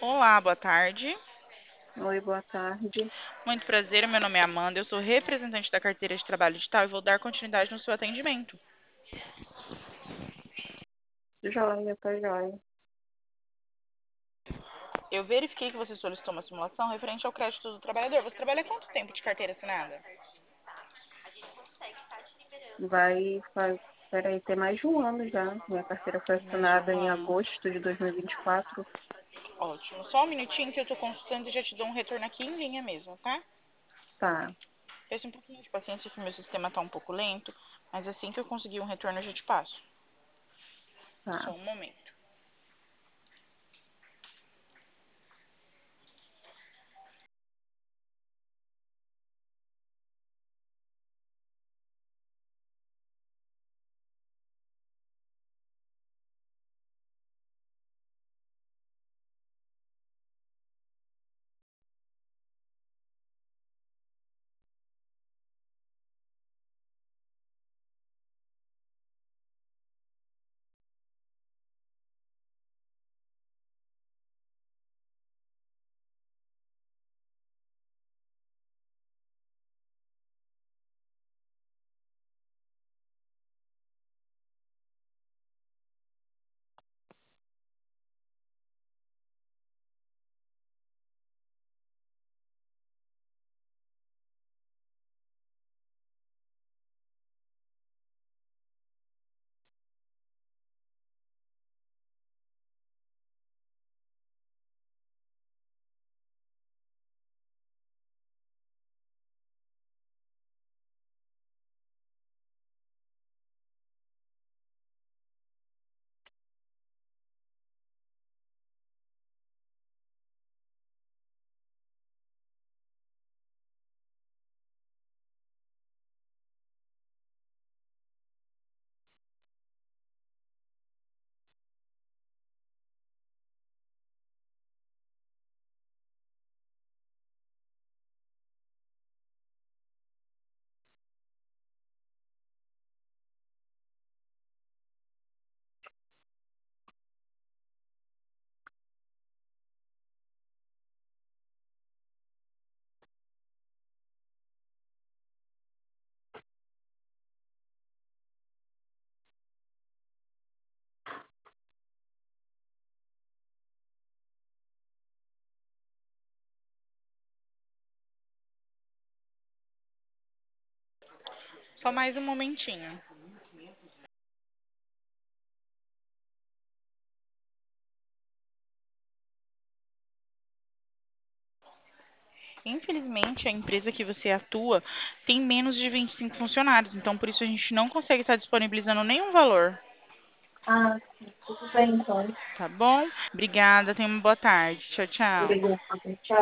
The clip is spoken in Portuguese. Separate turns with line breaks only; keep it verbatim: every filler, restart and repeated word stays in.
Olá, boa tarde.
Oi, boa tarde.
Muito prazer, meu nome é Amanda, eu sou representante da carteira de trabalho digital e vou dar continuidade no seu atendimento.
Joia, tá joia.
Eu verifiquei que você solicitou uma simulação referente ao crédito do trabalhador. Você trabalha há quanto tempo de carteira assinada?
Vai, faz, peraí, tem mais de um ano já. Minha carteira foi
Mais de
assinada
um
em
ano.
agosto de dois mil e vinte e quatro.
Ótimo. Só um minutinho que eu estou consultando e já te dou um retorno aqui em linha mesmo, tá?
Tá,
Peço um pouquinho de paciência que meu sistema está um pouco lento, mas assim que eu conseguir um retorno eu já te passo. Só
tá.
um momento. Só mais um momentinho. Infelizmente, a empresa que você atua tem menos de vinte e cinco funcionários, então por isso a gente não consegue estar disponibilizando nenhum valor,
Ah, sim, tudo bem então.
tá bom? Obrigada, tenha uma boa tarde. Tchau, tchau.
Obrigada. Tchau.